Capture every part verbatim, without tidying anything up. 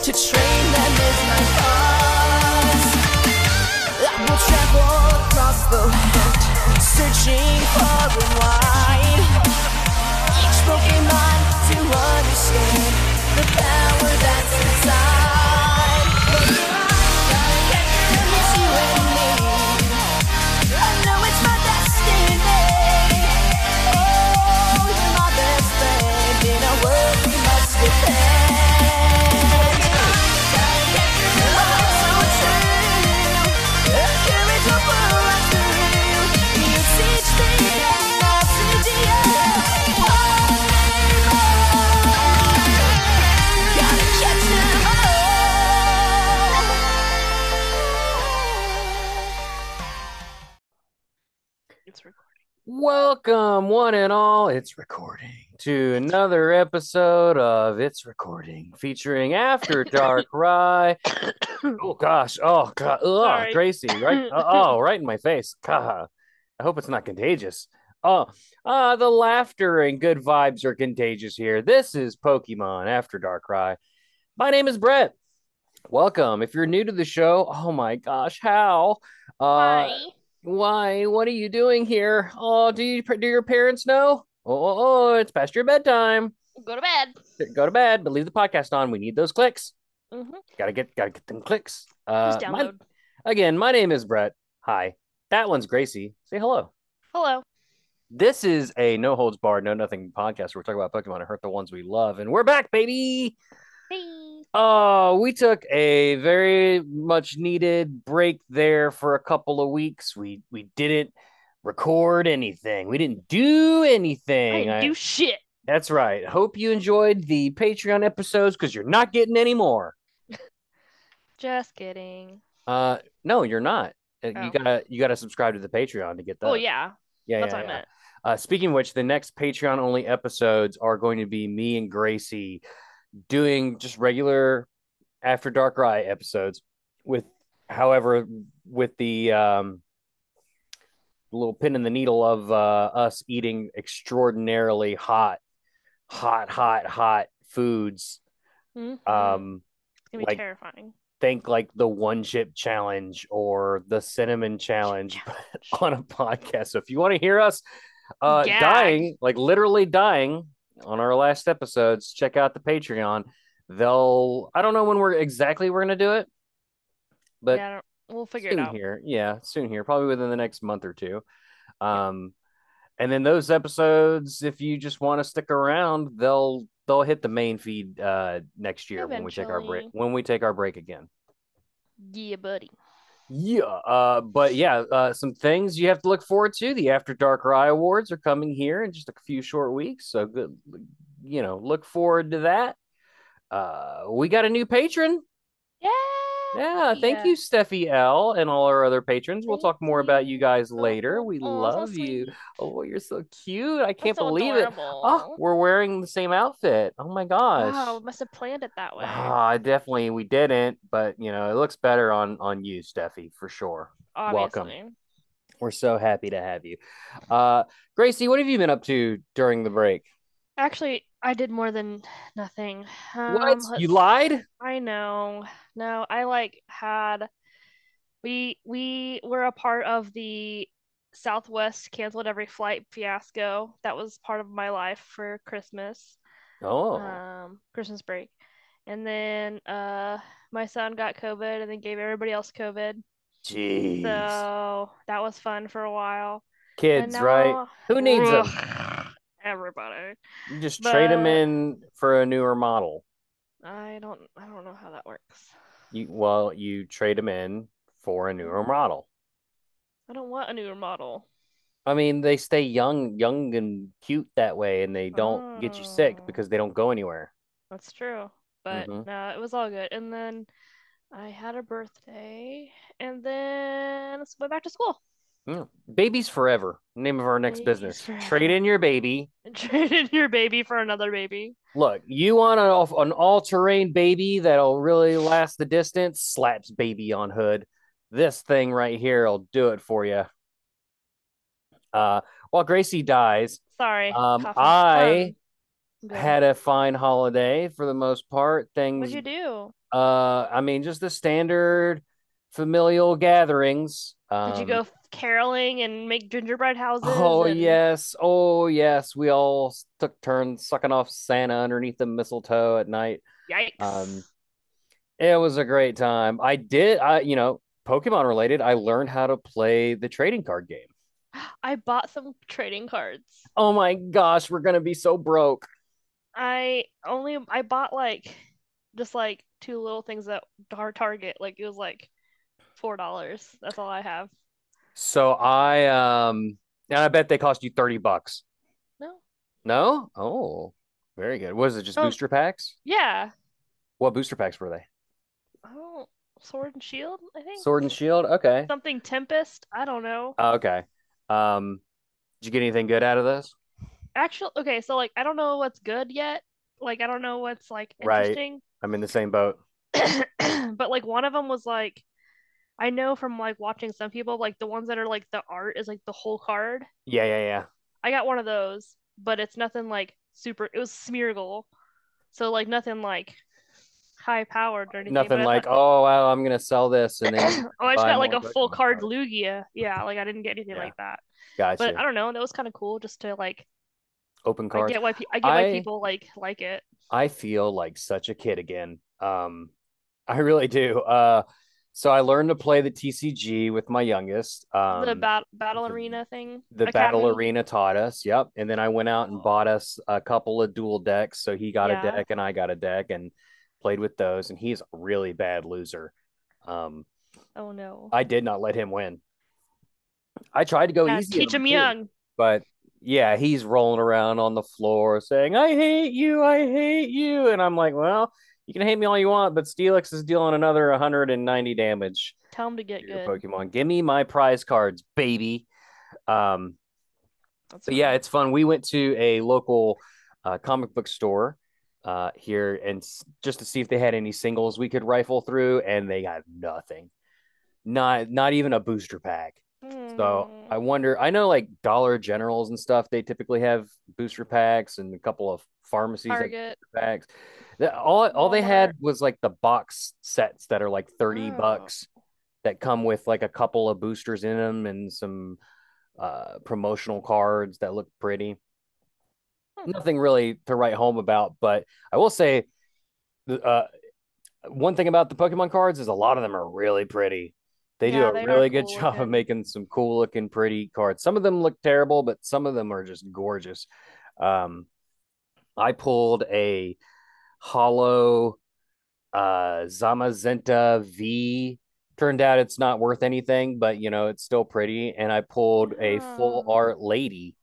To train them is my cause. I will travel across the world, searching far and wide. Each Pokemon to understand the power that's inside. But you're right, gotta get them, it's you and me. I know it's my destiny. Oh, you're my best friend in a world we must defend. Welcome, one and all. It's recording to another episode of It's Recording, featuring After Dark Rye. Oh gosh, oh god, oh Gracie, right? Oh, right in my face. God, I hope it's not contagious. Oh, uh, the laughter and good vibes are contagious here. This is Pokemon After Dark Rye. My name is Brett. Welcome. If you're new to the show, oh my gosh, how? Uh, Why? Why? What are you doing here? Oh, do you do your parents know? Oh, oh, oh, it's past your bedtime. Go to bed. Go to bed, but leave the podcast on. We need those clicks. Mm-hmm. Gotta get gotta get them clicks. Uh, Just my, download. again, my name is Brett. Hi. That one's Gracie. Say hello. Hello. This is a no holds barred, no nothing podcast where we're talking about Pokemon and hurt the ones we love, and we're back, baby. Hey. Oh, we took a very much needed break there for a couple of weeks. We we didn't record anything. We didn't do I anything. didn't I- do shit. that's right. Hope you enjoyed the Patreon episodes because you're not getting any more. Just kidding. Uh, no, you're not. Uh, Oh. You gotta you gotta subscribe to the Patreon to get that. Oh yeah. yeah, That's yeah, what I yeah. meant. Uh, speaking of which, the next Patreon only episodes are going to be me and Gracie doing just regular After Dark Rye episodes with, however, with the um, little pin in the needle of uh, us eating extraordinarily hot, hot, hot, hot foods. Mm-hmm. Um, It's gonna be like terrifying. think like the one chip challenge or the cinnamon challenge on a podcast. So if you want to hear us uh, Gag. dying, like literally dying on our last episodes, check out the Patreon. They'll, I don't know when we're exactly we're gonna do it, but yeah, I don't- we'll figure soon it out. here. Yeah, soon here, probably within the next month or two. Um, and then those episodes, if you just want to stick around, they'll they'll hit the main feed uh next year when we take our break Eventually. when we take our break again. Yeah, buddy. Yeah, uh, but yeah, uh, some things you have to look forward to. The After Dark Rye Awards are coming here in just a few short weeks, so good. You know, look forward to that. Uh, we got a new patron. Yeah. Yeah, thank you, Steffi L, and all our other patrons. We'll Thank talk more about you guys you. later. Oh, We oh, so love you. sweet. Oh, you're so cute. I can't so believe it. adorable. Oh, we're wearing the same outfit. Oh my gosh. Wow, we must have planned it that way. Ah, definitely we didn't, but you know, it looks better on on you, Steffi, for sure. Obviously. Welcome. We're so happy to have you. Uh, Gracie, what have you been up to during the break? Actually, I did more than nothing. Um, What? let's- You lied? I know. No, I like had we we were a part of the Southwest canceled every flight fiasco. That was part of my life for Christmas. Oh, Um, Christmas break. And then uh my son got COVID and then gave everybody else COVID. jeez. So that was fun for a while. Kids, And right? now- Who needs them? Ugh, everybody. You just trade them But- in for a newer model. I don't I don't know how that works. You well, you trade them in for a newer model. I don't want a newer model. I mean, they stay young, young and cute that way, and they don't get you sick Oh. because they don't go anywhere. That's true. But Mhm. no, it was all good. And then I had a birthday and then let's go back to school. Yeah. Babies forever. Name of our next Babies business. forever. Trade in your baby. And traded your baby for another baby. Look, you want an, an all-terrain baby that'll really last the distance? Slaps baby on hood. This thing right here will do it for you. Uh, while Gracie dies, Sorry. um, coughing. I Good. Had a fine holiday for the most part. Things, What'd you do? uh, I mean, just the standard familial gatherings. Did you Um, go caroling and make gingerbread houses oh and yes, oh yes, we all s- took turns sucking off Santa underneath the mistletoe at night. Um, yikes? it was a great time. I did, I, you know, Pokemon related, I learned how to play the trading card game. I bought some trading cards. Oh my gosh, we're gonna be so broke. I only I bought like just like two little things at Tar Target. Like it was like four dollars. That's all I have. So I um and I bet they cost you thirty bucks. No. No? Oh, very good. Was it just Oh, booster packs? yeah. What booster packs were they? Oh, Sword and Shield, I think. Sword and Shield? Okay. Something Tempest. I don't know. Oh, okay. Um, did you get anything good out of this? Actually, okay, so like I don't know what's good yet. Like I don't know what's like Right. interesting. I'm in the same boat. But like one of them was like I know from like watching some people like the ones that are like the art is like the whole card. Yeah, yeah, yeah. I got one of those, but it's nothing like super. It was Smeargle, so like nothing like high powered or anything. But Nothing I like, thought, oh wow, I'm gonna sell this and then oh, I just buy got like more a full Pokemon card cards. Lugia. Yeah, like I didn't get anything Yeah, like that. But gotcha. I don't know. That was kind of cool just to like. Open I cards. get why pe I get why I people like like it. I feel like such a kid again. Um, I really do. Uh, so I learned to play the T C G with my youngest. The Um, bat battle the arena thing, the battle Academy. arena taught us. Yep. And then I went out and Oh, bought us a couple of dual decks. So he got a yeah. deck and I got a deck and played with those. And he's a really bad loser. Um, Oh no. I did not let him win. I tried to go Yeah, easy on teach him them too, young. but yeah, he's rolling around on the floor saying, I hate you, I hate you. And I'm like, well, you can hate me all you want, but Steelix is dealing another one hundred ninety damage Tell them to to get your good. Pokemon. Give me my prize cards, baby. Um, That's but yeah, funny. it's fun. We went to a local uh, comic book store uh, here and just to see if they had any singles we could rifle through, and they got nothing. Not not even a booster pack. So I Hmm. wonder. I know like Dollar Generals and stuff. They typically have booster packs, and a couple of pharmacies have Target, booster packs. All all they Walmart. had was like the box sets that are like thirty Oh. bucks that come with like a couple of boosters in them and some uh, promotional cards that look pretty. Hmm. Nothing really to write home about, but I will say uh, one thing about the Pokemon cards is a lot of them are really pretty. They do Yeah, a they are really good cool job of looking. making some cool looking pretty cards. Some of them look terrible, but some of them are just gorgeous. Um, I pulled a hollow uh Zamazenta V. Turned out it's not worth anything, but you know, it's still pretty. And I pulled a full Oh, art lady.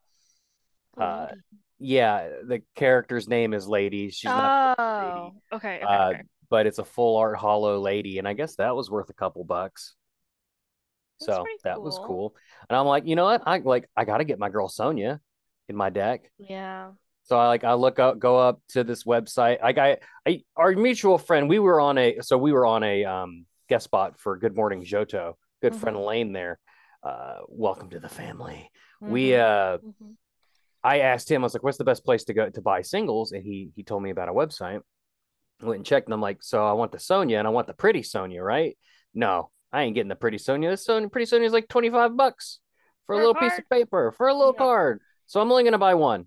Uh lady. yeah, the character's name is Lady. She's not lady. Oh, okay, okay, Uh, okay. but it's a full art hollow lady, and I guess that was worth a couple bucks. That's So pretty that was cool. cool. And I'm like, you know what? I like I gotta get my girl Sonia in my deck. Yeah. So I like I look up, go up to this website. Like I, I our mutual friend, we were on a so we were on a um guest spot for Good Morning Johto. Good friend Mhm. Lane there. Uh, welcome to the family. We Mhm. uh Mhm. I asked him, I was like, what's the best place to go to buy singles? And he he told me about a website. I went and checked, and I'm like, so I want the Sonia and I want the pretty Sonia, right? No, I ain't getting the pretty Sonia. This Sonia, pretty Sonia is like twenty-five bucks for a For a little piece card? of paper, for a little No. card. So I'm only gonna buy one.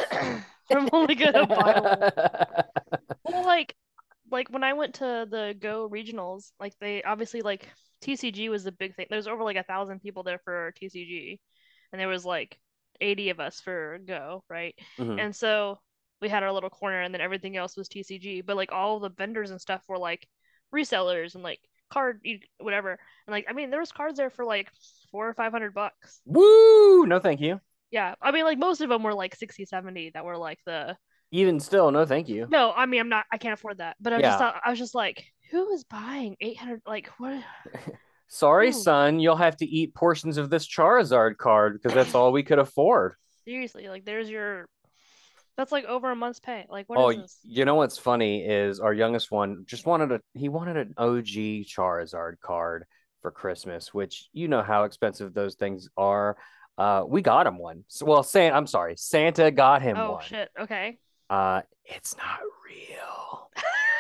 I'm only gonna buy one. Well, like, like when I went to the Go regionals, like they obviously like T C G was the big thing. There's over like a thousand people there for T C G, and there was like eighty of us for Go, right? Mhm. And so we had our little corner, and then everything else was T C G. But like all the vendors and stuff were like resellers and like card whatever. And like I mean, there was cards there for like four or five hundred bucks. Woo! No, thank you. Yeah, I mean like most of them were like sixty, seventy that were like the Even still, no, thank you. no, I mean I'm not I can't afford that. But I just Yeah. thought I was just like, who is buying eight hundred like what Sorry, who? son. You'll have to eat portions of this Charizard card because that's all we could afford. Seriously, like there's your that's like over a month's pay. Like what Oh, is this? you know what's funny is our youngest one just wanted a he wanted an O G Charizard card for Christmas, which you know how expensive those things are. Uh, we got him one. So, well, Santa, I'm sorry, Santa got him Oh one. shit. Okay. Uh, it's not real.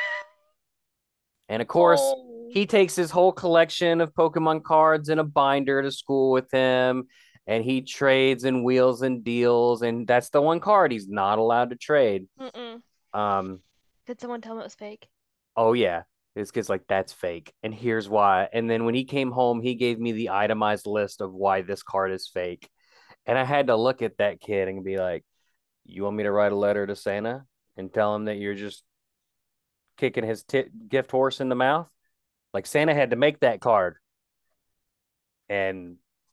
And of course, Oh. he takes his whole collection of Pokemon cards in a binder to school with him, and he trades and wheels and deals, and that's the one card he's not allowed to trade. Mm-mm. Um, Did someone tell him it was fake? oh yeah, his kid's like, that's fake, and here's why. And then when he came home, he gave me the itemized list of why this card is fake, and I had to look at that kid and be like, you want me to write a letter to Santa and tell him that you're just kicking his t- gift horse in the mouth? Like Santa had to make that card, and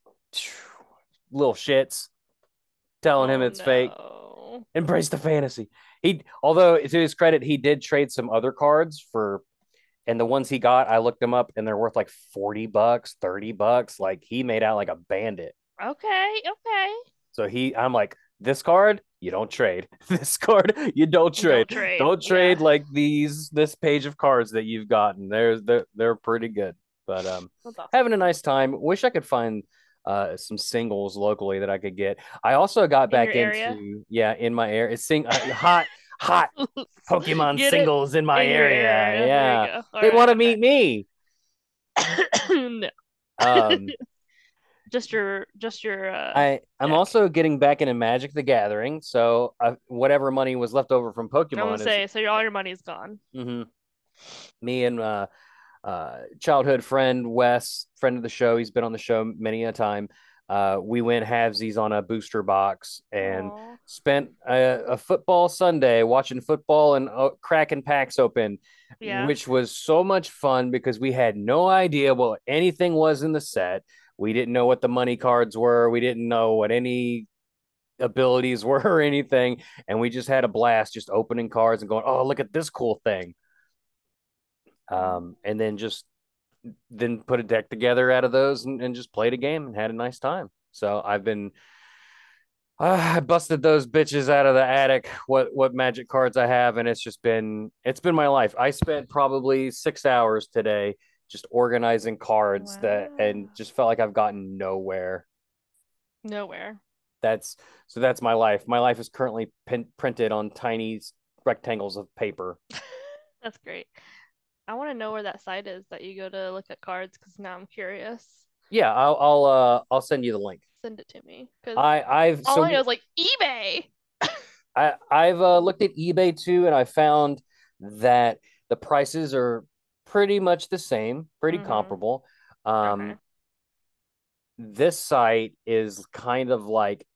little shits telling him Oh it's fake. no. Embrace the fantasy. He, although to his credit, he did trade some other cards for, and the ones he got, I looked them up, and they're worth like forty bucks, thirty bucks. Like he made out like a bandit. Okay, okay. So he, I'm like, this card you don't trade. This card you don't You don't trade. trade. Don't trade Yeah. like these this page of cards that you've gotten. They're they're, they're pretty good. But um, That's awesome. having a nice time. Wish I could find uh some singles locally that I could get. I also got In back your area? into yeah in my area. It's sing uh, hot hot Pokemon Get it singles in my in your area. area. Yeah, There you go. they All want to right, meet me. okay. No. Um, Just your just your uh I I'm deck. also getting back into Magic the Gathering, so uh, whatever money was left over from I'm gonna Pokemon is say, so your, all your money's gone. mhm. Me and uh, uh, childhood friend Wes, friend of the show. He's been on the show many a time. Uh, we went halvesies on a booster box and Aw. spent a, a football Sunday watching football and uh, cracking packs open, Yeah. which was so much fun because we had no idea what anything was in the set. We didn't know what the money cards were. We didn't know what any abilities were or anything. And we just had a blast just opening cards and going, oh, look at this cool thing. Um, and then just then put a deck together out of those and, and just played a game and had a nice time. So I've been uh, I busted those bitches out of the attic. What what magic cards I have, and it's just been it's been my life. I spent probably six hours today just organizing cards that and Wow. just felt like I've gotten nowhere. Nowhere. That's so that's my life. My life is currently pin, printed on tiny rectangles of paper. That's great. I want to know where that site is that you go to look at cards because now I'm curious. Yeah, I'll I'll uh I'll send you the link. Send it to me because I I've all so I know is like eBay. I I've uh, looked at eBay too, and I found that the prices are pretty much the same, pretty Mhm. comparable. Um, Okay. this site is kind of like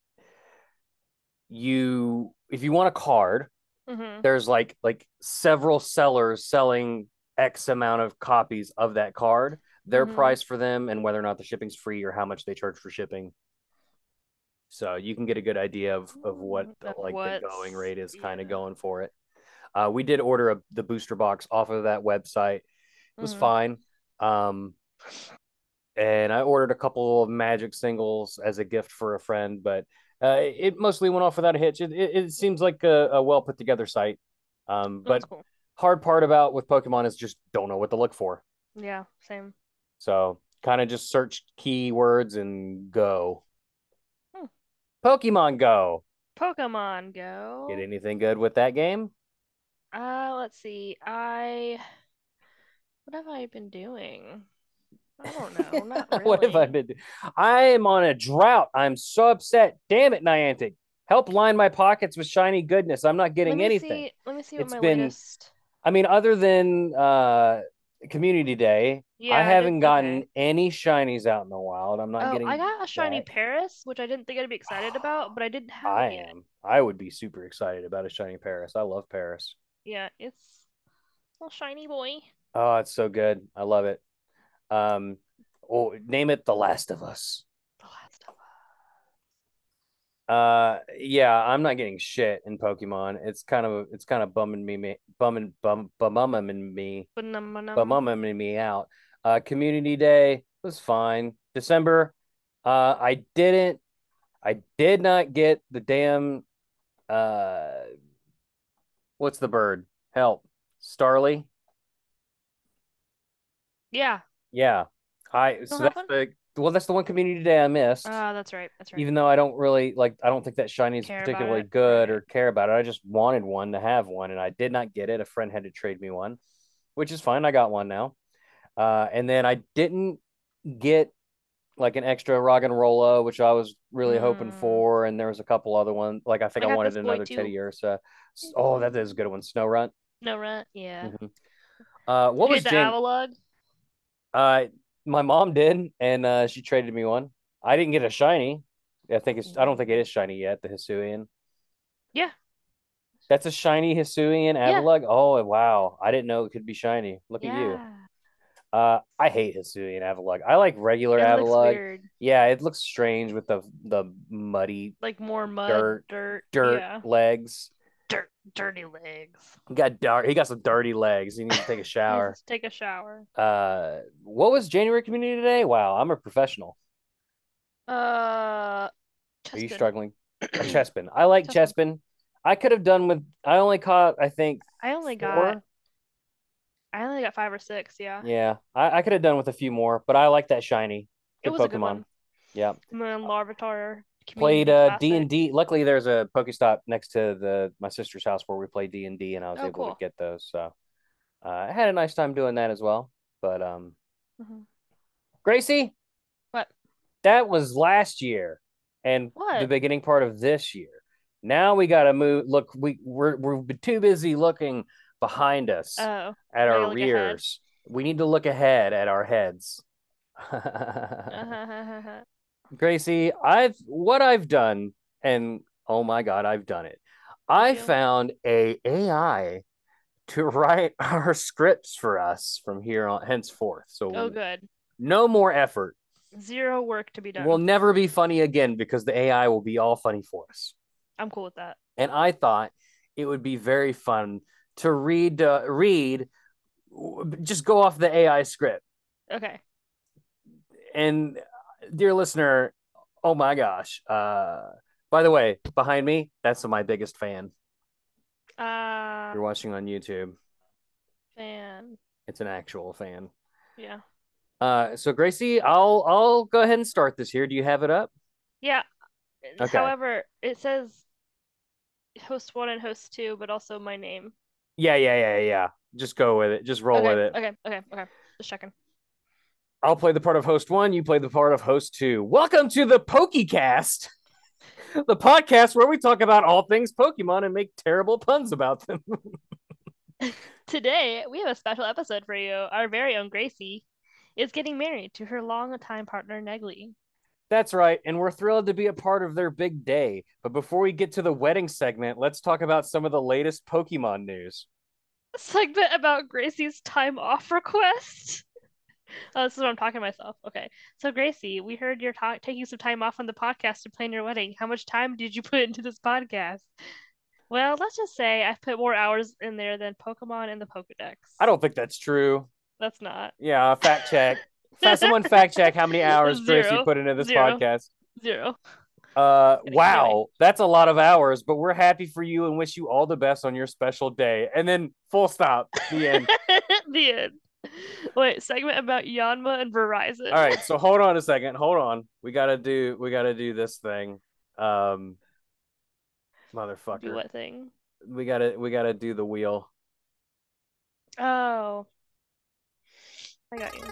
you if you want a card, Mhm. there's like like several sellers selling X amount of copies of that card, their Mhm. price for them, and whether or not the shipping's free or how much they charge for shipping. So you can get a good idea of of what Of like the going what's rate is kind of yeah. going for it. Uh, we did order a, the booster box off of that website. It was Mhm. fine. Um, and I ordered a couple of Magic singles as a gift for a friend, but uh, it mostly went off without a hitch. It, it, it seems like a, a well put together site. Um, but That's cool. hard part about with Pokemon is just don't know what to look for. Yeah, same. So kind of just search keywords and go. Hmm. Pokemon Go. Pokemon Go. Get anything good with that game? Uh, let's see. I what have I been doing? I don't know. Not really. What have I been doing? I am on a drought. I'm so upset. Damn it, Niantic. Help line my pockets with shiny goodness. I'm not Let getting me anything. see. Let me see what It's my been, latest. I mean, other than uh Community Day, Yeah, I I haven't did. gotten Okay. any shinies out in the wild. I'm not Oh, I getting got a shiny jack. Paris, which I didn't think I'd be excited about, but I didn't have I it yet. am. I would be super excited about a shiny Paris. I love Paris. Yeah, it's a little shiny boy. Oh, it's so good. I love it. Um, oh, name it The Last of Us. The Last of Us. Uh, yeah, I'm not getting shit in Pokemon. It's kind of it's kind of bumming me, me bumming bum bumming me Banum-banum. bumming me out. Uh, Community Day was fine. December, uh, I didn't, I did not get the damn uh, what's the bird? Help, Starly. Yeah. Yeah, I You don't so have that's one? the well, that's the one community day I missed. Oh, that's right. That's right. Even though I don't really like, I don't think that shiny is Care about particularly it, good right. or care about it. I just wanted one to have one, and I did not get it. A friend had to trade me one, which is fine. I got one now. Uh, and then I didn't get like an extra rock and rolla, which I was really hoping Mm. for. And there was a couple other ones. Like I think I I, got wanted this boy another too. Teddy Ursa. Oh, that is a good one. Snow Runt. No rent. Yeah. Mhm. Uh, what Did you was get the Jan? Avalugg? Uh, my mom did, and uh, she traded me one. I didn't get a shiny. I think it's. I don't think it is shiny yet. The Hisuian. Yeah. That's a shiny Hisuian Yeah. Avalugg. Oh wow! I didn't know it could be shiny. Look at you. Yeah. Uh, I hate Hisuian Avalugg. I like regular It looks Avalugg. weird. Yeah, it looks strange with the the muddy Like more mud, dirt, dirt, dirt yeah. legs. Dirt, dirty legs. He got dark. He got some dirty legs. He needs to take a shower. Just take a shower. Uh, what was January Community Day? Wow, I'm a professional. Uh, Are you Chespin. struggling? A Chespin. I like Chespin. Chespin. I could have done with. I only caught. I think. I only four. got. I only got five or six. Yeah. Yeah, I, I could have done with a few more, but I like that shiny. It Good was Pokemon. a good one. Yeah. And then Larvitar. Played Community uh D Classic. and D. Luckily, there's a Pokestop next to the my sister's house where we play D and D, and I was Oh, able cool. to get those. So uh, I had a nice time doing that as well. But um, Mhm. Gracie, What? that was last year and the What? beginning part of this year. Now we got to move. Look, we we're we're too busy looking behind us Oh. at Now you our look ahead. rears. We need to look ahead at our heads. Uh-huh. Gracie, I've what I've done, and oh my God, I've done it. I you. found a AI to write our scripts for us from here on henceforth. So Oh, good. no more effort. Zero work to be done. We'll never be funny again because the A I will be all funny for us. I'm cool with that. And I thought it would be very fun to read uh, read just go off the A I script. Okay. And dear listener, oh my gosh. Uh, by the way, behind me, that's my biggest fan. Uh, You're watching on YouTube. fan. It's an actual fan. Yeah. Uh, so Gracie, I'll I'll go ahead and start this here. Do you have it up? Yeah. Okay. However, it says host one and host two, but also my name. Yeah, yeah, yeah, yeah. Just go with it. Just roll okay. with it. Okay. Okay. Okay. Just checking. I'll play the part of host one. You play the part of host two. Welcome to the PokeCast, the podcast where we talk about all things Pokemon and make terrible puns about them. Today, we have a special episode for you. Our very own Gracie is getting married to her long-time partner, Negley. That's right, and we're thrilled to be a part of their big day. But before we get to the wedding segment, let's talk about some of the latest Pokemon news. A segment about Gracie's time off request. Oh, this is what I'm talking to myself. Okay. So, Gracie, we heard you're ta- taking some time off on the podcast to plan your wedding. How much time did you put into this podcast? Well, let's just say I've put more hours in there than Pokemon in the Pokedex. I don't think that's true. That's not. Yeah, fact check. Someone fact check how many hours Gracie Zero. put into this Zero. podcast. Zero. Uh, Kidding. wow, Anyway. that's a lot of hours, but we're happy for you and wish you all the best on your special day. And then full stop. The end. The end. Wait, segment about Yanma and Verizon. All right, so hold on a second. Hold on. We gotta do. We gotta do this thing. Um, motherfucker. Do what thing? We gotta. We gotta do the wheel. Oh. I got you.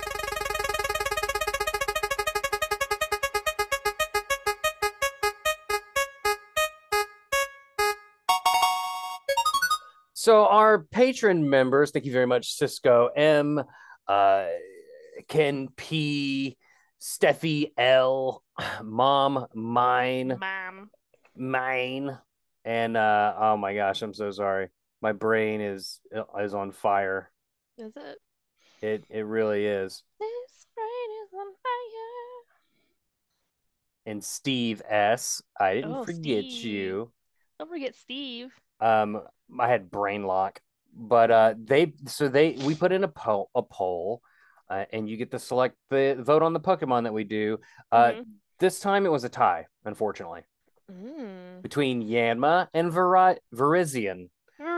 So our patron members, thank you very much, Cisco M, uh, Ken P, Steffi L, Mom Mine, Mom. Mine, and uh, oh my gosh, I'm so sorry. My brain is is on fire. Is it? It it really is. This brain is on fire. And Steve S, I didn't Oh, forget Steve. you. Don't forget Steve. Um, I had brain lock, but uh, they so they we put in a poll a poll, uh, and you get to select the vote on the Pokemon that we do. Uh, Mhm. this time it was a tie, unfortunately, Mm. between Yanma and Veri- Virizion.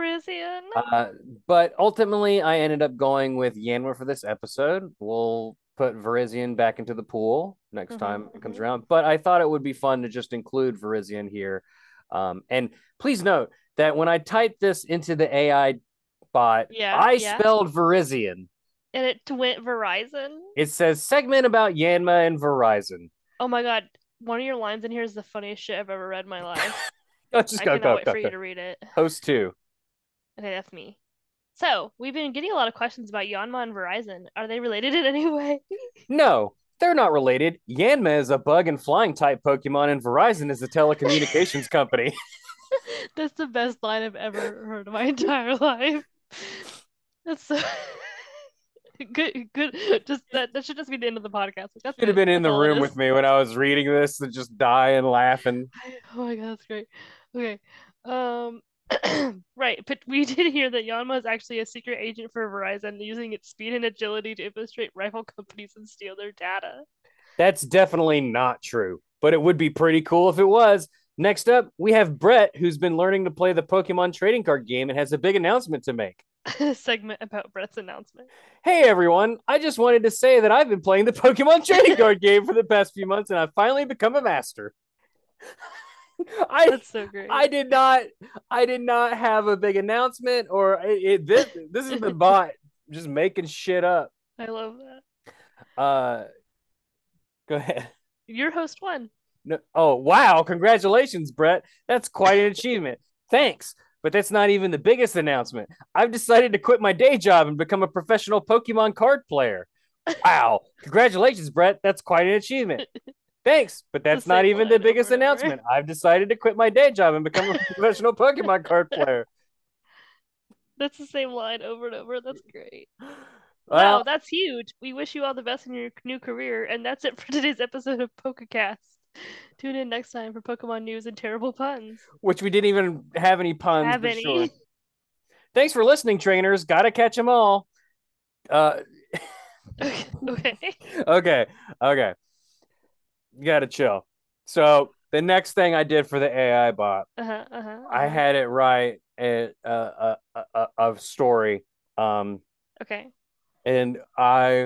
Virizion. Uh, but ultimately, I ended up going with Yanma for this episode. We'll put Verizian back into the pool next Mhm, time it comes mhm. around. But I thought it would be fun to just include Verizian here. Um, and please note that when I typed this into the A I bot, Yeah, I yeah. spelled Verizian. And it went Verizon. It says segment about Yanma and Verizon. Oh my God. One of your lines in here is the funniest shit I've ever read in my life. Oh, just I go, cannot go, wait go, for go. you to read it. Host two. Okay, that's me. So, we've been getting a lot of questions about Yanma and Verizon. Are they related in any way? No, they're not related. Yanma is a bug and flying type Pokemon, and Verizon is a telecommunications company. That's the best line I've ever heard in my entire life. That's so good. Good. Just that. That should just be the end of the podcast. Like, that's Should have it. been in That's the all it room is. with me when I was reading this and just dying laughing. Oh my God, that's great. Okay. Um. Right, but we did hear that Yanma is actually a secret agent for Verizon, using its speed and agility to infiltrate rival companies and steal their data. That's definitely not true, but it would be pretty cool if it was. Next up, we have Brett, who's been learning to play the Pokemon trading card game and has a big announcement to make. Segment about Brett's announcement. Hey everyone, I just wanted to say that I've been playing the Pokemon trading card game for the past few months and I've finally become a master. I That's so great. I did not I did not have a big announcement or it, it this this is the bot just making shit up. I love that. Uh go ahead. Your host won. No, oh wow, congratulations, Brett. That's quite an achievement. Thanks. But that's not even the biggest announcement. I've decided to quit my day job and become a professional Pokemon card player. Wow. Congratulations, Brett. That's quite an achievement. Thanks, but that's not even the biggest announcement. I've decided to quit my day job and become a professional Pokemon card player. That's the same line over and over. That's great. Well, Wow, that's huge. We wish you all the best in your new career. And that's it for today's episode of PokeCast. Tune in next time for Pokemon news and terrible puns. Which we didn't even have any puns, Have but any. sure. Thanks for listening, trainers. Gotta catch them all. Uh, okay. okay. Okay. You gotta chill. So the next thing I did for the A I bot, uh-huh, uh-huh, uh-huh. I had it write a a, a, a, a story. Um, okay. And I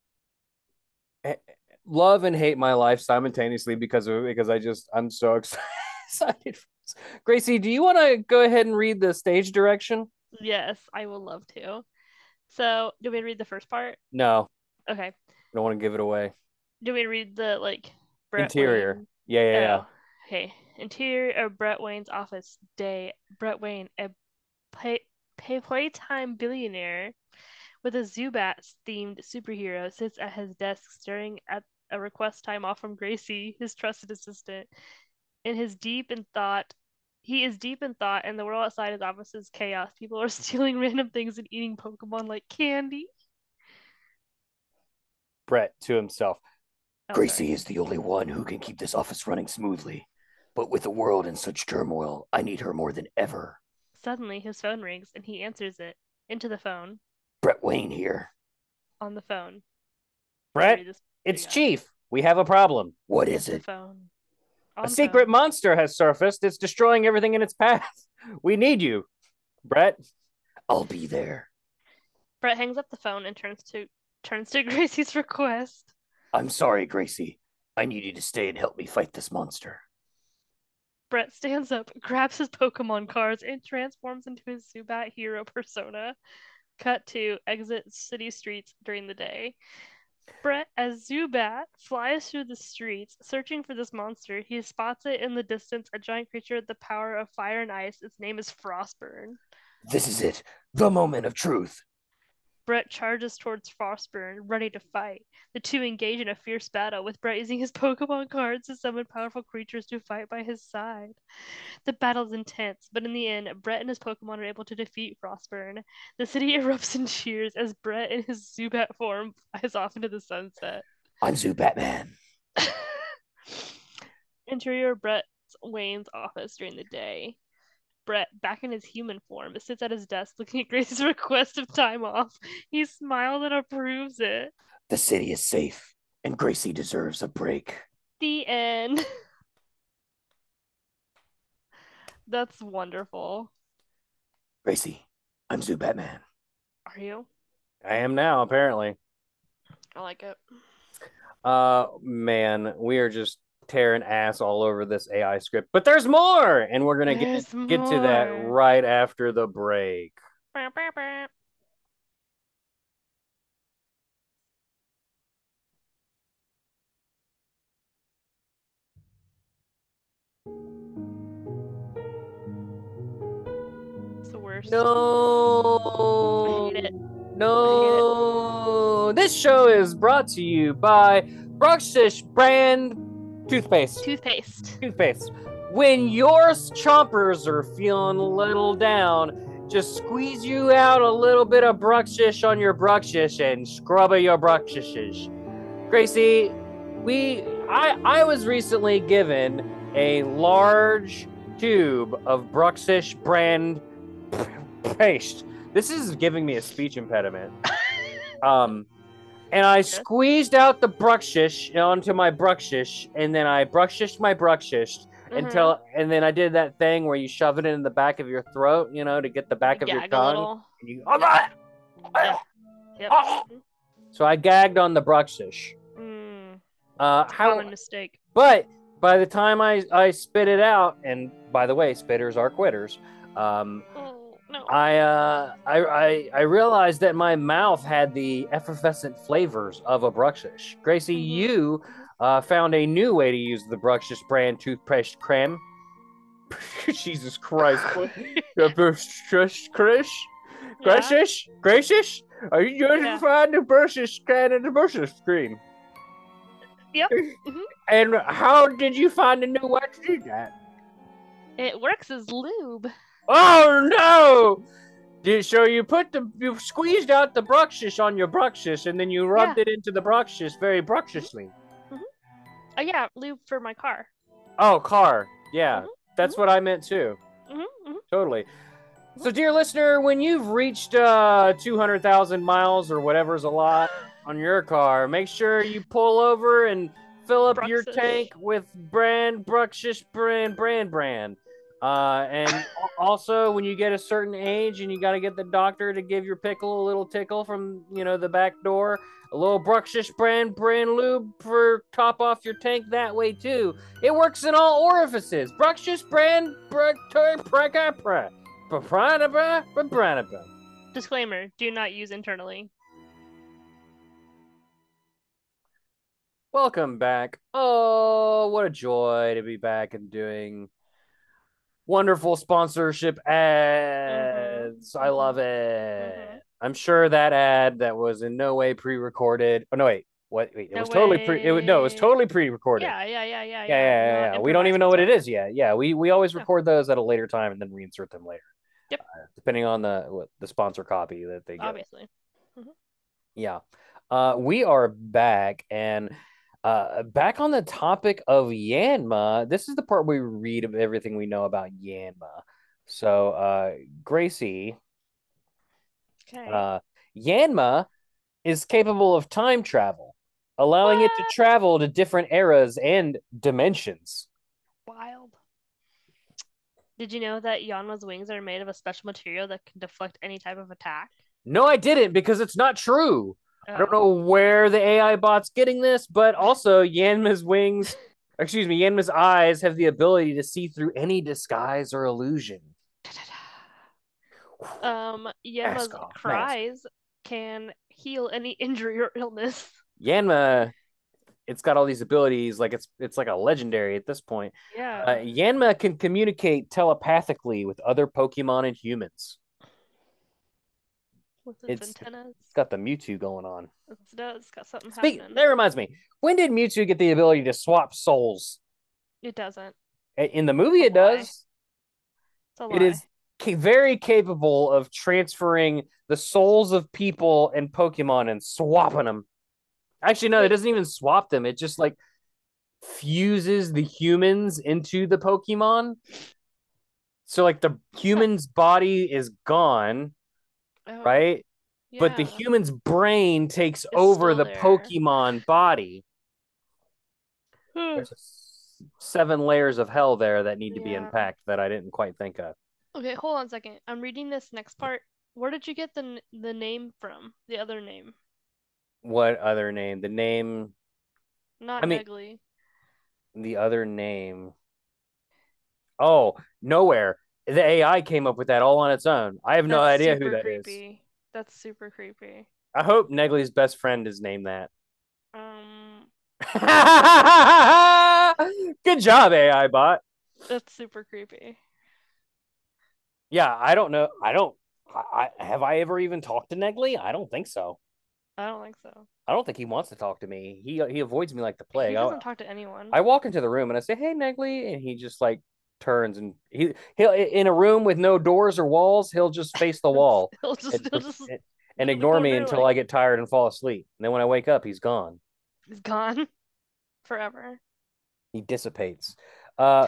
love and hate my life simultaneously because of it, because I just I'm so excited. Gracie, do you want to go ahead and read the stage direction? Yes, I would love to. So, do we read the first part? No. Okay. I don't want to give it away. Do we read the like Brett Interior? Wayne? Yeah, yeah, yeah. Oh, okay. Interior of Brett Wayne's office. Day. Brett Wayne, a play, pay, playtime billionaire with a Zubat-themed superhero, sits at his desk staring at a request time off from Gracie, his trusted assistant. In his deep in thought, he is deep in thought, and the world outside his office is chaos. People are stealing random things and eating Pokemon like candy. Brett to himself. Oh, Gracie sorry. is the only one who can keep this office running smoothly. But with the world in such turmoil, I need her more than ever. Suddenly, his phone rings, and he answers it. Into the phone. Brett Wayne here. On the phone. Brett, it's Chief. We have a problem. What is it? Phone. A secret phone. monster has surfaced. It's destroying everything in its path. We need you, Brett. I'll be there. Brett hangs up the phone and turns to turns to Gracie's request. I'm sorry, Gracie. I need you to stay and help me fight this monster. Brett stands up, grabs his Pokemon cards, and transforms into his Zubat hero persona. Cut to exit city streets during the day. Brett, as Zubat, flies through the streets, searching for this monster. He spots it in the distance, a giant creature with the power of fire and ice. Its name is Frostburn. This is it, the moment of truth. Brett charges towards Frostburn, ready to fight. The two engage in a fierce battle, with Brett using his Pokemon cards to summon powerful creatures to fight by his side. The battle is intense, but in the end, Brett and his Pokemon are able to defeat Frostburn. The city erupts in cheers as Brett in his Zubat form flies off into the sunset. I'm Zubatman. Interior Brett Wayne's office during the day. Brett, back in his human form, sits at his desk looking at Gracie's request of time off. He smiles and approves it. The city is safe, and Gracie deserves a break. The end. That's wonderful. Gracie, I'm Zubatman. Are you? I am now, apparently. I like it. Uh, man, we are just tearing ass all over this A I script, but there's more, and we're gonna get There's get to that more. right after the break. Bah, bah, bah. It's the worst. No, I hate it. no. This show is brought to you by Bruxish brand toothpaste. Toothpaste. Toothpaste. When your chompers are feeling a little down, just squeeze you out a little bit of Bruxish on your Bruxish and scrub your Bruxishes. Gracie, we I I was recently given a large tube of Bruxish brand paste. This is giving me a speech impediment. Um, and I squeezed out the Bruxish onto my Bruxish, and then I Bruxished my Bruxish Mhm. until, and then I did that thing where you shove it in the back of your throat, you know, to get the back of your Gag a tongue. little. And you, Yeah. Yeah. Yep. So I gagged on the Bruxish. Mm. Uh, how? Common mistake. But by the time I I spit it out, and by the way, spitters are quitters. Um, Oh no. I, uh, I I I realized that my mouth had the effervescent flavors of a Bruxish. Gracie, Mhm. you uh, found a new way to use the Bruxish brand toothpaste creme. Jesus Christ! Bruxish, Krish, Yeah. Gracious, gracious. Are you going Yeah. to find the Bruxish can and the Bruxish cream? Yep. Mhm. And how did you find a new way to do that? It works as lube. Oh no! Did, so you put the you squeezed out the Bruxish on your Bruxish, and then you rubbed Yeah. it into the Bruxish very Bruxishly. Oh yeah, lube for my car. Oh, car. Yeah, Mhm, that's what I meant too. hmm hmm Totally. So, dear listener, when you've reached uh, two hundred thousand miles or whatever's a lot on your car, make sure you pull over and fill up your Bruxish. tank with brand Bruxish brand brand brand. Uh, and al- also, when you get a certain age and you got to get the doctor to give your pickle a little tickle from, you know, the back door, a little Bruxish brand brand lube for top off your tank that way too. It works in all orifices. Bruxish brand br- tur- pra- pra- pra- pra- pra- pra- pra- Disclaimer: do not use internally. Welcome back. Oh, what a joy to be back and doing wonderful sponsorship ads. I love it. Mhm. I'm sure that ad that was in no way pre-recorded. Oh no, wait. What? Wait, it No was totally pre. It was, no, it was way. totally pre-recorded. Yeah, yeah, yeah, yeah, yeah, yeah, yeah. Not yeah. We don't even know what it improvised is yet. Yeah, we we always No. record those at a later time and then reinsert them later. Yep. Uh, depending on the what, the sponsor copy that they stuff, get. obviously. Yeah. Uh, we are back and uh, back on the topic of Yanma. This is the part where we read of everything we know about Yanma. So, uh, Gracie, Okay. uh, Yanma is capable of time travel, allowing it to What? travel to different eras and dimensions. Wild. Did you know that Yanma's wings are made of a special material that can deflect any type of attack? No, I didn't because it's not true. I don't Oh. know where the A I bot's getting this, but also Yanma's wings, excuse me, Yanma's eyes have the ability to see through any disguise or illusion. Um, Yanma's Mask off, mask. cries can heal any injury or illness. Yanma, it's got all these abilities, like it's it's like a legendary at this point. Yeah. Uh, Yanma can communicate telepathically with other Pokemon and humans. With its, it's- antennas. It's got the Mewtwo going on. It does. Got something Speak, happening. that reminds me. When did Mewtwo get the ability to swap souls? It doesn't. In the movie, it It's a lie. does. It's a lie. It is ca- very capable of transferring the souls of people and Pokemon and swapping them. Actually, no, it Wait. doesn't even swap them. It just like fuses the humans into the Pokemon. So like the human's body is gone, Oh, right? But the yeah. human's brain takes over still the there. Pokemon body. Hmm. There's s- seven layers of hell there that need to be Yeah. unpacked that I didn't quite think of. Okay, hold on a second. I'm reading this next part. Where did you get the n- the name from? The other name? What other name? The name. Not I mean, Negley. the other name. Oh, nowhere. The A I came up with that all on its own. I have no That's idea who super that is. creepy. That's super creepy. I hope Negley's best friend is named that. Um, Good job, A I bot. that's super creepy. Yeah, I don't know. I don't. I, I have I ever even talked to Negley? I don't think so. I don't think so. I don't think he wants to talk to me. He he avoids me like the plague. He I, doesn't talk to anyone. I walk into the room and I say, "Hey, Negley," and he just like turns and he he'll in a room with no doors or walls. He'll just face the wall he'll just and, he'll just and ignore me there, until like, I get tired and fall asleep. And then when I wake up, he's gone. he's gone forever. He dissipates. Uh,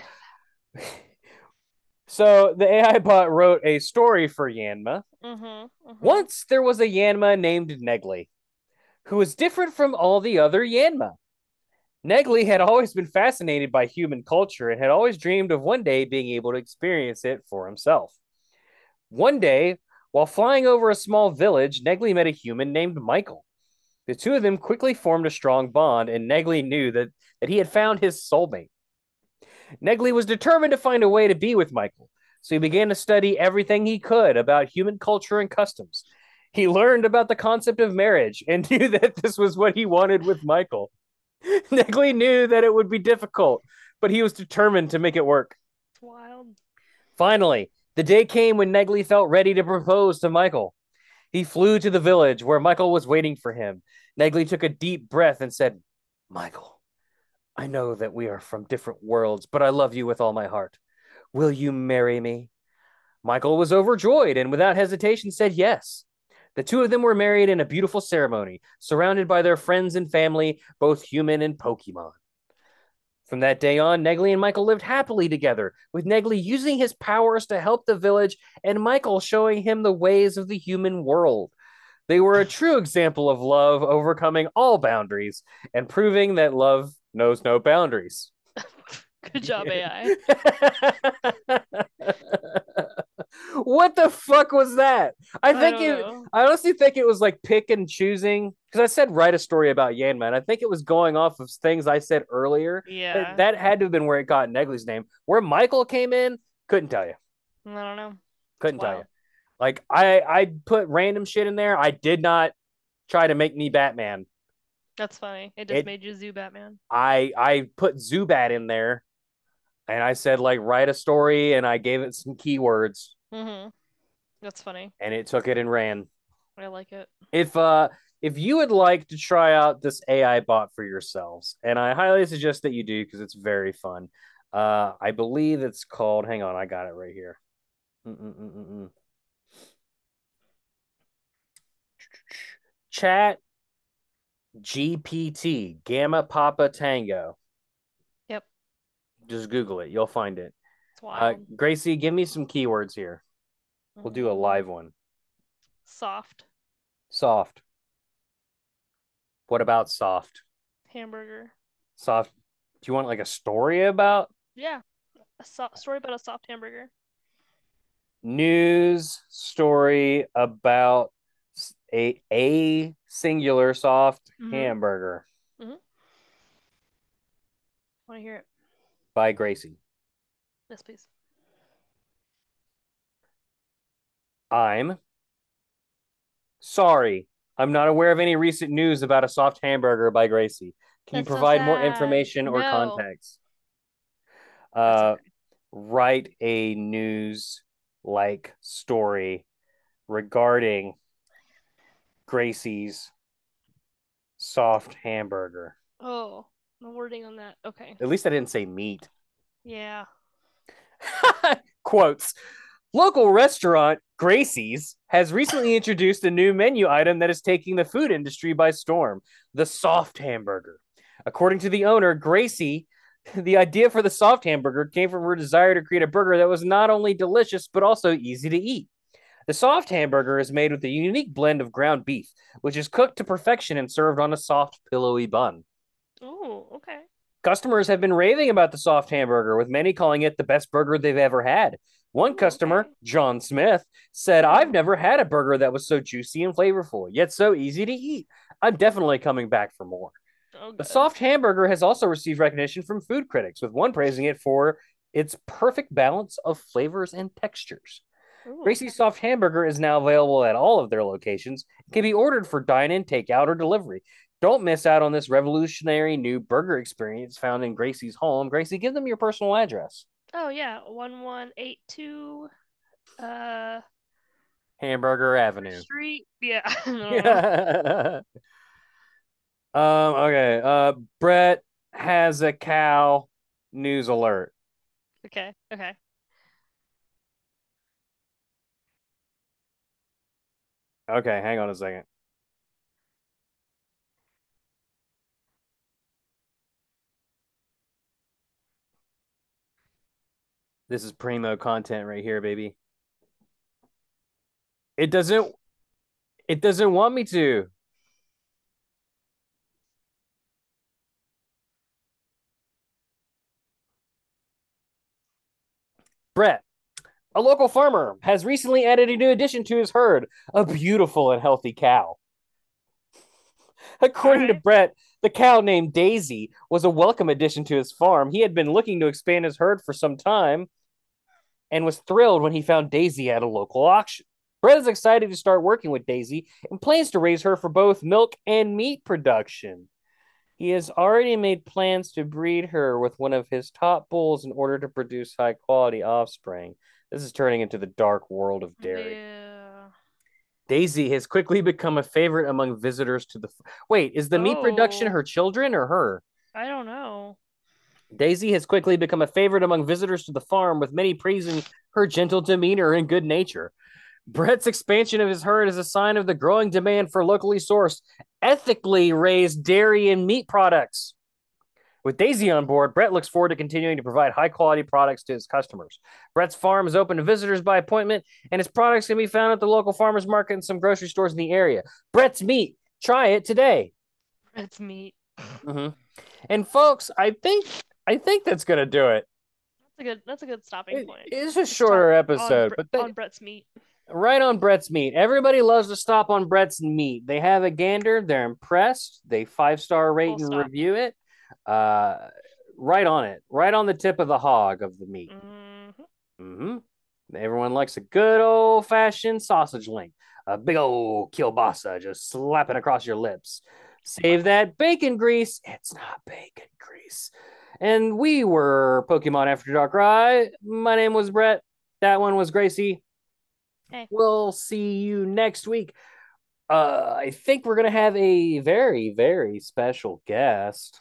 so the A I bot wrote a story for Yanma. Mm-hmm, mm-hmm. Once there was a Yanma named Negley, who was different from all the other Yanma. Negley had always been fascinated by human culture and had always dreamed of one day being able to experience it for himself. One day, while flying over a small village, Negley met a human named Michael. The two of them quickly formed a strong bond, and Negley knew that, that he had found his soulmate. Negley was determined to find a way to be with Michael, so he began to study everything he could about human culture and customs. He learned about the concept of marriage and knew that this was what he wanted with Michael. Negley knew that it would be difficult, but he was determined to make it work. It's wild. Finally, the day came when Negley felt ready to propose to Michael. He flew to the village where Michael was waiting for him. Negley took a deep breath and said, "Michael, I know that we are from different worlds, but I love you with all my heart. Will you marry me?" Michael was overjoyed and without hesitation said yes. The two of them were married in a beautiful ceremony, surrounded by their friends and family, both human and Pokemon. From that day on, Negley and Michael lived happily together, with Negley using his powers to help the village and Michael showing him the ways of the human world. They were a true example of love overcoming all boundaries and proving that love knows no boundaries. Good job, A I. What the fuck was that? I think I it. know. I honestly think it was like pick and choosing because I said write a story about Yanma, and I think it was going off of things I said earlier. Yeah. That, that had to have been where it got Negley's name. Where Michael came in, couldn't tell you. I don't know. Couldn't It's tell wild. you. Like I, I put random shit in there. I did not try to make me Batman. That's funny. It just It- made you Zoo Batman. I, I put Zubat in there, and I said like write a story, and I gave it some keywords, Mm-hmm. That's funny. and it took it and ran. I like it. If uh if you would like to try out this A I bot for yourselves, and I highly suggest that you do because it's very fun. Uh, I believe it's called. Hang on, I got it right here. Mm-mm-mm-mm. Chat G P T Gamma Papa Tango. Yep. Just Google it. You'll find it. It's Uh, wild. Gracie, give me some keywords here. We'll do a Mm. live one. Soft Soft. What about soft? hamburger. Soft. Do you want like a story about Yeah. A so- story about a soft hamburger. news story about s- a a singular soft Mhm. hamburger Want to hear it? by Gracie? Yes, please. I'm sorry. I'm not aware of any recent news about a soft hamburger by Gracie. Can you That's so provide more sad. information or No. context? That's Uh, okay. write a news like story regarding Gracie's soft hamburger. Oh, the wording on that. Okay. At least I didn't say meat. Yeah. Quotes. Local restaurant Gracie's has recently introduced a new menu item that is taking the food industry by storm, the soft hamburger. According to the owner, Gracie, the idea for the soft hamburger came from her desire to create a burger that was not only delicious but also easy to eat. The soft hamburger is made with a unique blend of ground beef, which is cooked to perfection and served on a soft, pillowy bun. Oh, okay. Customers have been raving about the soft hamburger, with many calling it the best burger they've ever had. One Ooh, customer, okay. John Smith, said, I've Oh. never had a burger that was so juicy and flavorful, yet so easy to eat. I'm definitely coming back for more. Oh, The good. soft hamburger has also received recognition from food critics, with one praising it for its perfect balance of flavors and textures. Ooh, Gracie's okay. Soft Hamburger is now available at all of their locations. It can be ordered for dine-in, takeout, or delivery. Don't miss out on this revolutionary new burger experience found in Gracie's home. Gracie, give them your personal address. Oh yeah, one one eight two uh Hamburger Avenue. Street. Yeah. I don't know. um, okay. Uh, Brett has a cow. News alert. Okay. Okay. Okay, hang on a second. This is primo content right here, baby. It doesn't it doesn't want me to. Brett, a local farmer, has recently added a new addition to his herd, a beautiful and healthy cow. According to Alright. Brett, the cow named Daisy was a welcome addition to his farm. He had been looking to expand his herd for some time and was thrilled when he found Daisy at a local auction. Brett is excited to start working with Daisy and plans to raise her for both milk and meat production. He has already made plans to breed her with one of his top bulls in order to produce high quality offspring. This is turning into the dark world of dairy. Yeah. Daisy has quickly become a favorite among visitors to the. Wait, is the meat production Oh, her children or her? I don't know. Daisy has quickly become a favorite among visitors to the farm, with many praising her gentle demeanor and good nature. Brett's expansion of his herd is a sign of the growing demand for locally sourced, ethically raised dairy and meat products. With Daisy on board, Brett looks forward to continuing to provide high quality products to his customers. Brett's farm is open to visitors by appointment, and his products can be found at the local farmers market and some grocery stores in the area. Brett's Meat. Try it today. It's meat. Mm-hmm. And folks, I think I think that's gonna do it. That's a good. That's a good stopping It- point. it's a Just shorter stop episode, on, Bre- but they, on Brett's meat. right on Brett's Meat. Everybody loves to stop on Brett's Meat. They have a gander. They're impressed. They five star rate Full and stop. review it. Uh, right on it. Right on the tip of the hog of the meat. Mm-hmm. Mm-hmm. Everyone likes a good old fashioned sausage link, a big old kielbasa, just slap it across your lips. Save that bacon grease. It's not bacon grease. And we were Pokemon After Dark Rye. My name was Brett. That one was Gracie. Hey. We'll see you next week. Uh, I think we're gonna have a very, very special guest.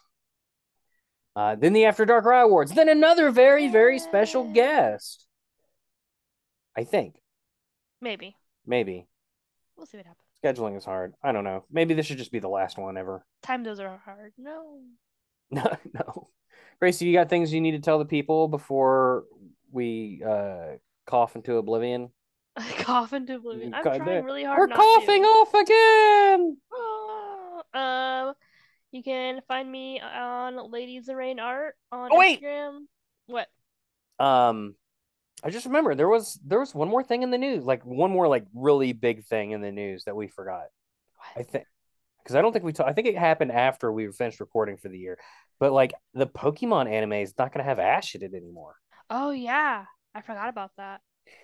Uh, then the After Dark Rye Awards. Then another very, very special Yay. guest. I think. Maybe. Maybe. We'll see what happens. Scheduling is hard. I don't know. Maybe this should just be the last one ever. Time those are hard. No. No, no. Gracie, you got things you need to tell the people before we uh, cough into oblivion? Cough into oblivion. I'm God, trying they're- really hard We're not coughing to. off again. Oh, um, you can find me on Ladies in Rain Art on Oh, wait. Instagram. What? Um, I just remember there was there was one more thing in the news, like one more like really big thing in the news that we forgot. I What? think because I don't think we talked. I think it happened after we finished recording for the year. But like the Pokemon anime is not going to have Ash in it anymore. Oh yeah, I forgot about that.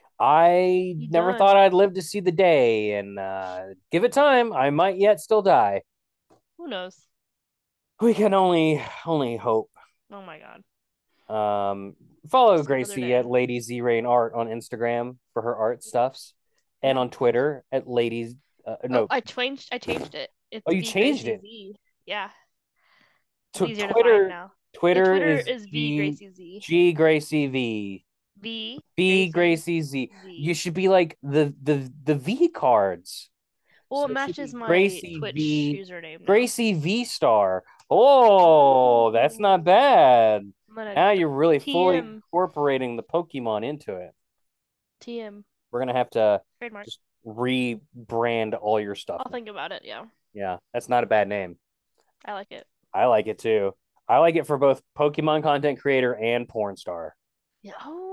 I You never done. thought I'd live to see the day, and uh, give it time, I might yet still die. Who knows? We can only only hope. Oh my god. Um, follow Just another Gracie day. at Lady Z Rain Art on Instagram for her art stuffs, and Yeah. on Twitter at Ladies. Uh, no, Oh, I changed. I changed it. It's Oh, you V changed Gracie it? Z. Yeah, it's t- easier to Twitter. find now. The Twitter, Twitter is, is V G, Gracie Z. G Gracie V. V V Gracie Gracie Z. Z. You should be like the the the V cards. Well, So it it should matches be my Gracie Twitch V. username now. Gracie V Star. Oh, that's not Ooh. bad. I'm gonna Now you're really fully T M incorporating the Pokemon into it. T M We're gonna have to trademark. just rebrand all your stuff. I'll think about it. Yeah, Yeah, that's not a bad name. I like it. I like it too. I like it for both Pokemon content creator and porn star. Yeah. Oh.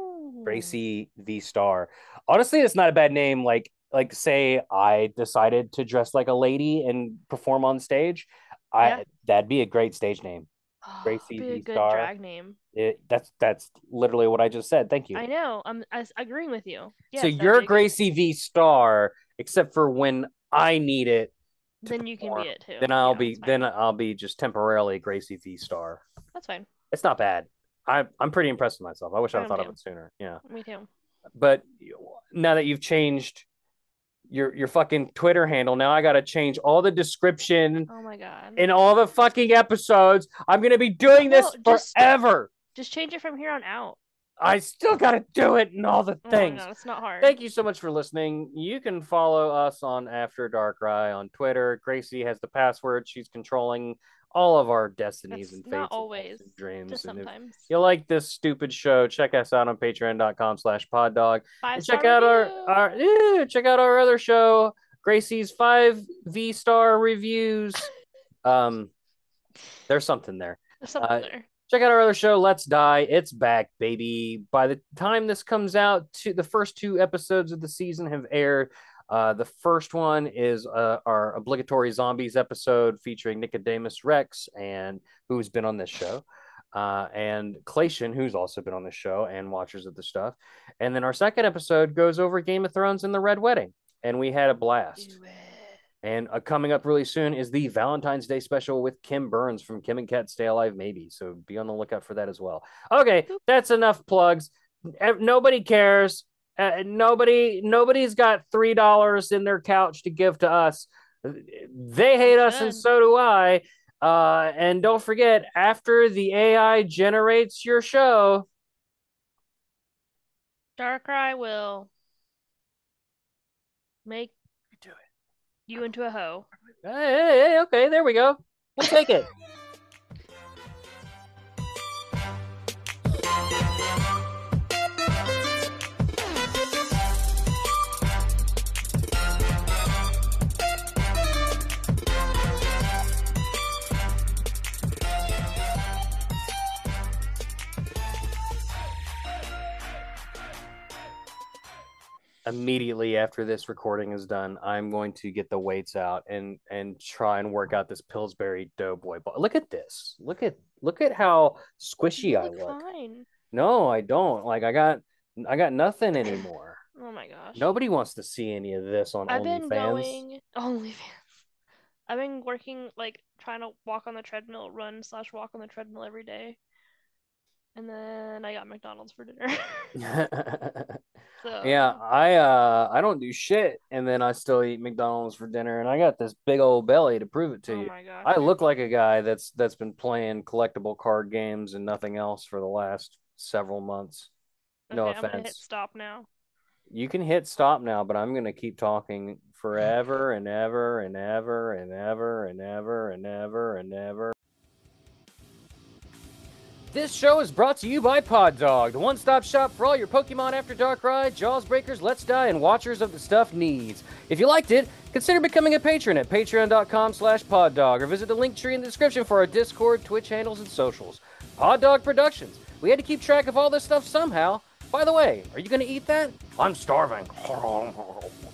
Gracie V Star. Honestly, it's not a bad name. Like, like say I decided to dress like a lady and perform on stage. I Yeah. That'd be a great stage name. Oh, Gracie be a V good Star. drag name. It, that's that's literally what I just said. Thank you. I know. I'm, I'm agreeing with you. Yes, so that'd you're be a good- Gracie V Star, except for when I need it. to Then you can perform, be it too. Then I'll Yeah, be it's fine. then I'll be just temporarily Gracie V Star. That's fine. It's not bad. I I'm pretty impressed with myself. I wish I I'd am thought too. of it sooner. Yeah. Me too. But now that you've changed your your fucking Twitter handle, now I gotta change all the description Oh my god. in all the fucking episodes. I'm gonna be doing Well, this just- forever. Just change it from here on out. I still gotta do it and all the Oh things. my god, it's not hard. Thank you so much for listening. You can follow us on After Dark Rye on Twitter. Gracie has the password. She's controlling all of our destinies That's and not fates and always. hopes and dreams. Just And if sometimes. you like this stupid show, check us out on patreon.com slash poddog. Five And check star out our, review. our yeah, check out our other show, Gracie's five V star reviews. um there's something there. There's something uh, there. Check out our other show, Let's Die. It's back, baby. By the time this comes out, to the first two episodes of the season have aired. Uh, the first one is uh, our obligatory zombies episode featuring Nicodemus Rex, and who's been on this show, uh, and Clation, who's also been on this show and watchers of the stuff. And then our second episode goes over Game of Thrones and the Red Wedding, and we had a blast. Do it. And uh, coming up really soon is the Valentine's Day special with Kim Burns from Kim and Kat Stay Alive Maybe. So be on the lookout for that as well. Okay, that's enough plugs. Nobody cares. Uh, nobody, nobody's got three dollars in their couch to give to us. They hate us, and so do I. Uh, and don't forget, after the A I generates your show, Darkrai will make do it. you into a hoe. Hey, hey, hey, okay, there we go. We'll take it. Immediately after this recording is done, I'm going to get the weights out and and try and work out this Pillsbury Doughboy ball. Look at this. Look at look at how squishy You I look look. fine. No, I don't. Like I got I got nothing anymore. Oh my gosh. Nobody wants to see any of this on I've been OnlyFans. going OnlyFans. I've been working like trying to walk on the treadmill, run slash walk on the treadmill every day. And then I got McDonald's for dinner. So Yeah, I uh I don't do shit, and then I still eat McDonald's for dinner, and I got this big old belly to prove it to oh you. my gosh. I look like a guy that's that's been playing collectible card games and nothing else for the last several months. No Okay, I'm gonna hit offense. stop now. You can hit stop now, but I'm gonna keep talking forever and ever and ever and ever and ever and ever and ever. This show is brought to you by Pod Dog, the one-stop shop for all your Pokemon After Dark Ride, Jaws Breakers, Let's Die, and Watchers of the Stuff needs. If you liked it, consider becoming a patron at patreon.com slash poddog or visit the link tree in the description for our Discord, Twitch handles, and socials. Pod Dog Productions. We had to keep track of all this stuff somehow. By the way, are you going to eat that? I'm starving.